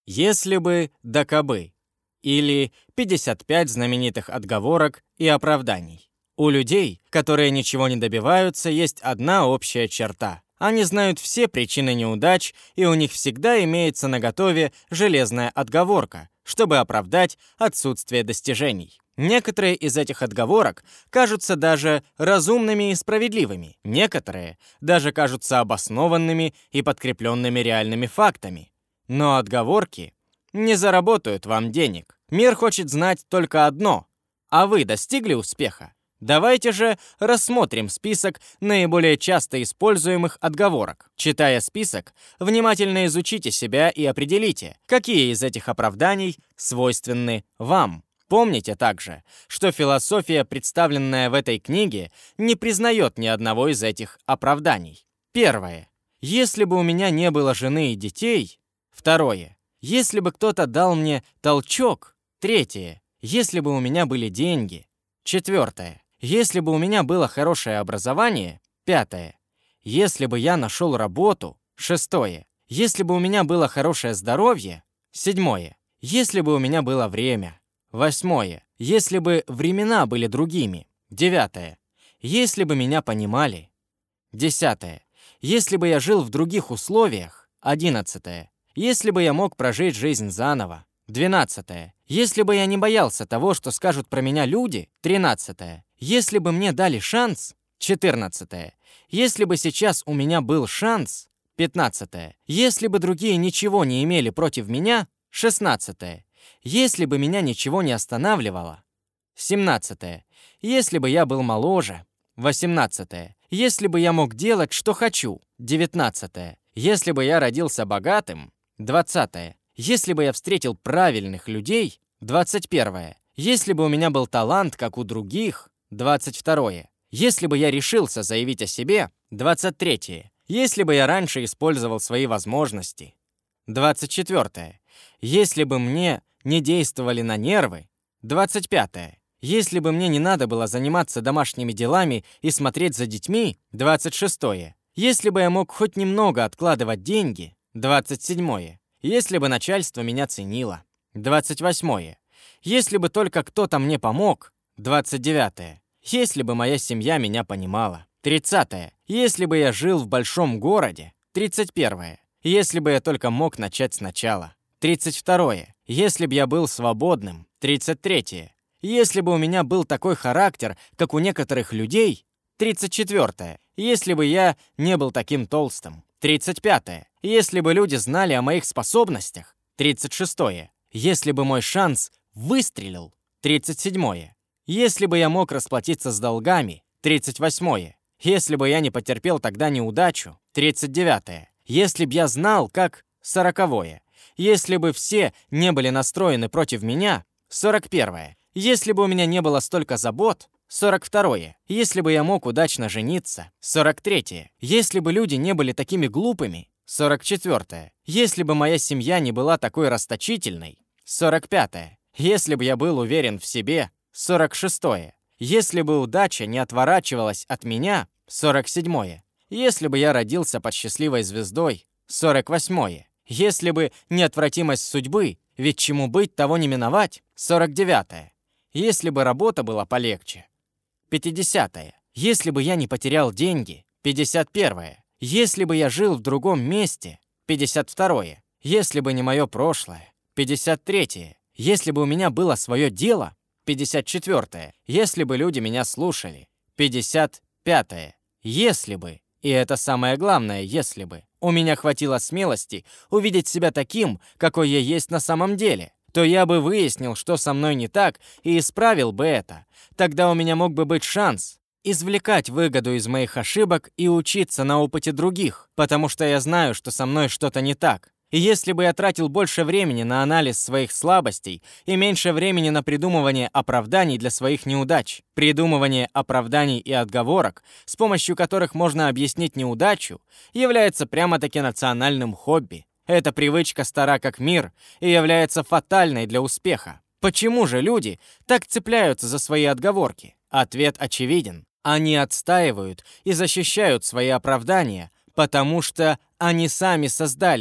Если бы да кабы, или 55 знаменитых отговорок и оправданий. У людей, которые ничего не добиваются, есть одна общая черта. Они знают все причины неудач, и у них всегда имеется наготове железная отговорка, чтобы оправдать отсутствие достижений. Некоторые из этих отговорок кажутся даже разумными и справедливыми. Некоторые даже кажутся обоснованными и подкрепленными реальными фактами. Но отговорки не заработают вам денег. Мир хочет знать только одно. А вы достигли успеха? Давайте же рассмотрим список наиболее часто используемых отговорок. Читая список, внимательно изучите себя и определите, какие из этих оправданий свойственны вам. Помните также, что философия, представленная в этой книге, не признает ни одного из этих оправданий. Первое. Если бы у меня не было жены и детей. Второе. Если бы кто-то дал мне толчок. Третье. Если бы у меня были деньги. Четвертое. Если бы у меня было хорошее образование. Пятое. Если бы я нашел работу. Шестое. Если бы у меня было хорошее здоровье. Седьмое. Если бы у меня было время. Восьмое. Если бы времена были другими. Девятое. Если бы меня понимали. Десятое. Если бы я жил в других условиях. Одиннадцатое. Если бы я мог прожить жизнь заново. 12. Если бы я не боялся того, что скажут про меня люди. 13. Если бы мне дали шанс. 14. Если бы сейчас у меня был шанс. 15. Если бы другие ничего не имели против меня. 16. Если бы меня ничего не останавливало. 17. Если бы я был моложе. 18. Если бы я мог делать, что хочу. 19. Если бы я родился богатым. 20. Если бы я встретил правильных людей. 21. Если бы у меня был талант, как у других. 22. Если бы я решился заявить о себе. 23. Если бы я раньше использовал свои возможности. 24. Если бы мне не действовали на нервы. 25. Если бы мне не надо было заниматься домашними делами и смотреть за детьми. 26. Если бы я мог хоть немного откладывать деньги. 27. Если бы начальство меня ценило. 28. Если бы только кто-то мне помог. 29. Если бы моя семья меня понимала. 30. Если бы я жил в большом городе. 31. Если бы я только мог начать сначала. 32. Если бы я был свободным. 33. Если бы у меня был такой характер, как у некоторых людей. 34. Если бы я не был таким толстым. 35. Если бы люди знали о моих способностях. 36. Если бы мой шанс выстрелил. 37. Если бы я мог расплатиться с долгами. 38. Если бы я не потерпел тогда неудачу. 39. Если бы я знал, как. 40. Если бы все не были настроены против меня. 41. Если бы у меня не было столько забот. 42. Если бы я мог удачно жениться. 43. Если бы люди не были такими глупыми. 44. Если бы моя семья не была такой расточительной. 45. Если бы я был уверен в себе. 46. Если бы удача не отворачивалась от меня. 47. Если бы я родился под счастливой звездой. 48. Если бы неотвратимость судьбы, ведь чему быть, того не миновать. 49. Если бы работа была полегче. 50. Если бы я не потерял деньги. 51. Если бы я жил в другом месте. 52. Если бы не мое прошлое. 53. Если бы у меня было свое дело. 54. Если бы люди меня слушали. 55. Если бы, и это самое главное, если бы, у меня хватило смелости увидеть себя таким, какой я есть на самом деле, то я бы выяснил, что со мной не так, и исправил бы это. Тогда у меня мог бы быть шанс извлекать выгоду из моих ошибок и учиться на опыте других, потому что я знаю, что со мной что-то не так. И если бы я тратил больше времени на анализ своих слабостей и меньше времени на придумывание оправданий для своих неудач, придумывание оправданий и отговорок, с помощью которых можно объяснить неудачу, является прямо-таки национальным хобби. Эта привычка стара как мир и является фатальной для успеха. Почему же люди так цепляются за свои отговорки? Ответ очевиден. Они отстаивают и защищают свои оправдания, потому что они сами создали их.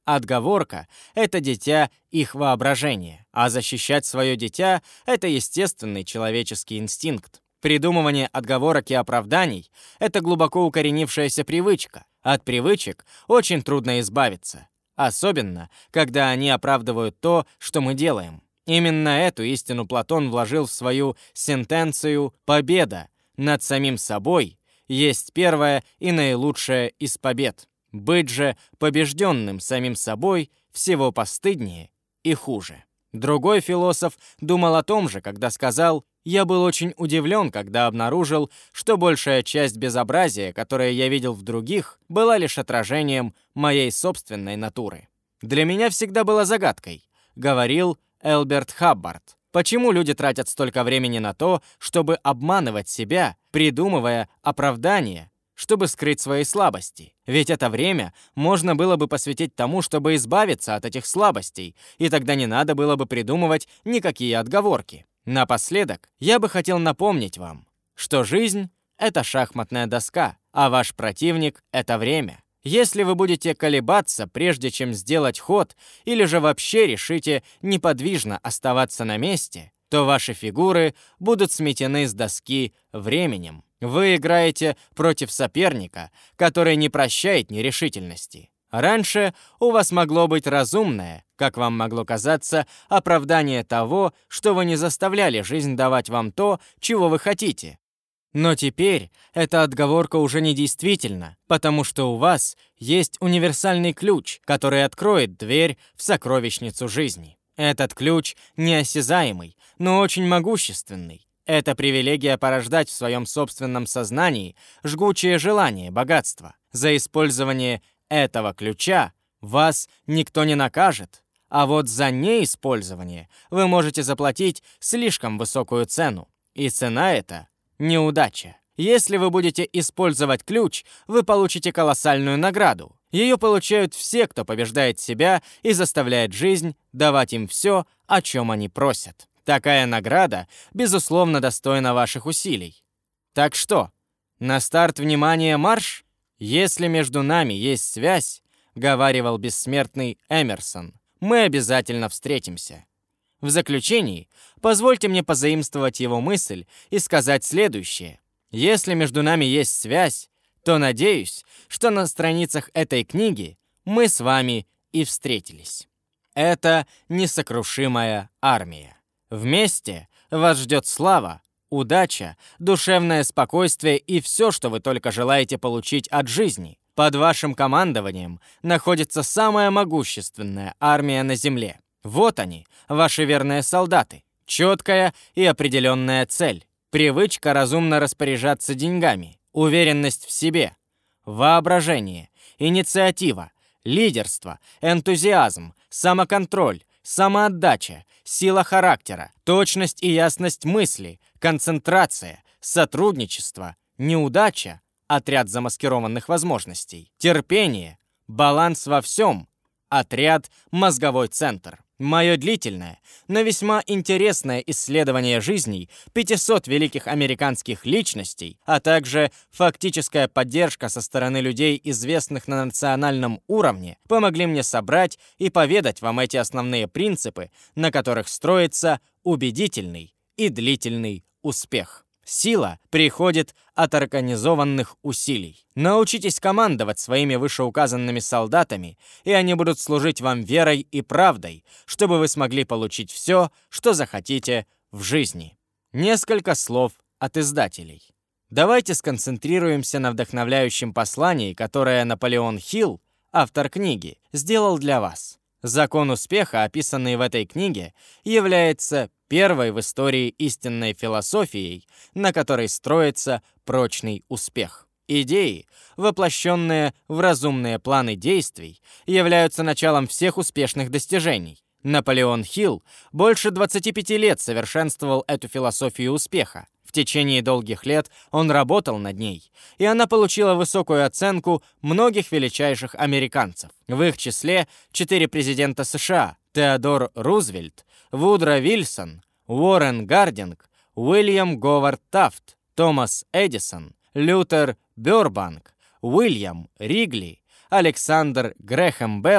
Отговорка — это дитя их воображения, а защищать свое дитя — это естественный человеческий инстинкт. Придумывание отговорок и оправданий — это глубоко укоренившаяся привычка. От привычек очень трудно избавиться, особенно, когда они оправдывают то, что мы делаем. Именно эту истину Платон вложил в свою сентенцию «Победа над самим собой есть первая и наилучшая из побед. Быть же побежденным самим собой всего постыднее и хуже». Другой философ думал о том же, когда сказал: «Я был очень удивлен, когда обнаружил, что большая часть безобразия, которое я видел в других, была лишь отражением моей собственной натуры». «Для меня всегда было загадкой», — говорил Элберт Хаббард, «почему люди тратят столько времени на то, чтобы обманывать себя, придумывая оправдания, чтобы скрыть свои слабости. Ведь это время можно было бы посвятить тому, чтобы избавиться от этих слабостей, и тогда не надо было бы придумывать никакие отговорки. Напоследок, я бы хотел напомнить вам, что жизнь — это шахматная доска, а ваш противник — это время. Если вы будете колебаться, прежде чем сделать ход, или же вообще решите неподвижно оставаться на месте, то ваши фигуры будут сметены с доски временем. Вы играете против соперника, который не прощает нерешительности. Раньше у вас могло быть разумное, как вам могло казаться, оправдание того, что вы не заставляли жизнь давать вам то, чего вы хотите. Но теперь эта отговорка уже не действительна, потому что у вас есть универсальный ключ, который откроет дверь в сокровищницу жизни. Этот ключ неосязаемый, но очень могущественный. Это привилегия порождать в своем собственном сознании жгучее желание богатства. За использование этого ключа вас никто не накажет, а вот за неиспользование вы можете заплатить слишком высокую цену. И цена эта — неудача. Если вы будете использовать ключ, вы получите колоссальную награду. Ее получают все, кто побеждает себя и заставляет жизнь давать им все, о чем они просят. Такая награда, безусловно, достойна ваших усилий. Так что, на старт, внимание, марш! Если между нами есть связь, говаривал бессмертный Эмерсон, мы обязательно встретимся. В заключении, позвольте мне позаимствовать его мысль и сказать следующее. Если между нами есть связь, то надеюсь, что на страницах этой книги мы с вами и встретились. Это несокрушимая армия. Вместе вас ждет слава, удача, душевное спокойствие и все, что вы только желаете получить от жизни. Под вашим командованием находится самая могущественная армия на земле. Вот они, ваши верные солдаты. Четкая и определенная цель. Привычка разумно распоряжаться деньгами. Уверенность в себе. Воображение. Инициатива. Лидерство. Энтузиазм. Самоконтроль. Самоотдача, сила характера, точность и ясность мысли, концентрация, сотрудничество, неудача, отряд замаскированных возможностей, терпение, баланс во всем, отряд мозговой центр. Мое длительное, но весьма интересное исследование жизней 500 великих американских личностей, а также фактическая поддержка со стороны людей, известных на национальном уровне, помогли мне собрать и поведать вам эти основные принципы, на которых строится убедительный и длительный успех. Сила приходит от организованных усилий. Научитесь командовать своими вышеуказанными солдатами, и они будут служить вам верой и правдой, чтобы вы смогли получить все, что захотите в жизни. Несколько слов от издателей. Давайте сконцентрируемся на вдохновляющем послании, которое Наполеон Хилл, автор книги, сделал для вас. Закон успеха, описанный в этой книге, является первой в истории истинной философией, на которой строится прочный успех. Идеи, воплощенные в разумные планы действий, являются началом всех успешных достижений. Наполеон Хилл больше 25 лет совершенствовал эту философию успеха. В течение долгих лет он работал над ней, и она получила высокую оценку многих величайших американцев. В их числе 4 президента США: Теодор Рузвельт, Вудро Вильсон, Уоррен Гардинг, Уильям Говард Тафт, Томас Эдисон, Лютер Бёрбанк, Уильям Ригли, Александр Грэхэм Белл,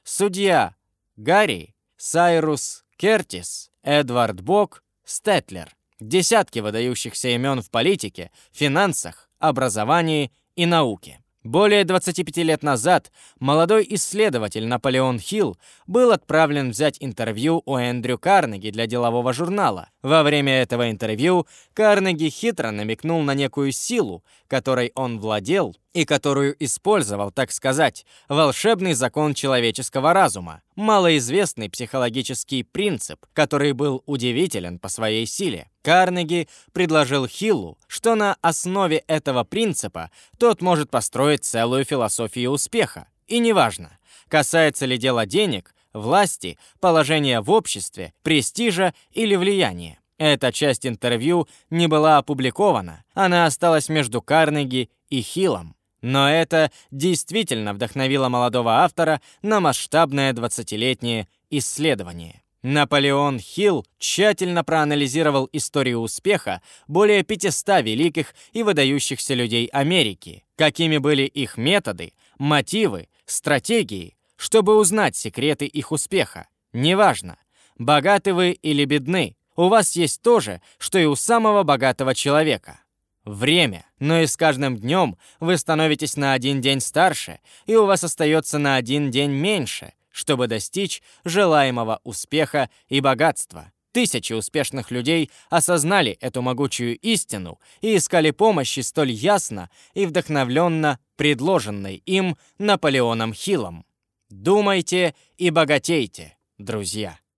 судья Гарри, Сайрус Кертис, Эдвард Бок, Стэтлер. Десятки выдающихся имен в политике, финансах, образовании и науке. Более 25 лет назад молодой исследователь Наполеон Хилл был отправлен взять интервью у Эндрю Карнеги для делового журнала. Во время этого интервью Карнеги хитро намекнул на некую силу, которой он владел и которую использовал, так сказать, волшебный закон человеческого разума, малоизвестный психологический принцип, который был удивителен по своей силе. Карнеги предложил Хиллу, что на основе этого принципа тот может построить целую философию успеха. И неважно, касается ли дело денег, власти, положения в обществе, престижа или влияния. Эта часть интервью не была опубликована, она осталась между Карнеги и Хиллом. Но это действительно вдохновило молодого автора на масштабное 20-летнее исследование. Наполеон Хилл тщательно проанализировал историю успеха более 500 великих и выдающихся людей Америки, какими были их методы, мотивы, стратегии, чтобы узнать секреты их успеха. Неважно, богаты вы или бедны, у вас есть то же, что и у самого богатого человека. Время. Но и с каждым днем вы становитесь на 1 день старше, и у вас остается на 1 день меньше, чтобы достичь желаемого успеха и богатства. Тысячи успешных людей осознали эту могучую истину и искали помощи столь ясно и вдохновленно предложенной им Наполеоном Хиллом. Думайте и богатейте, друзья.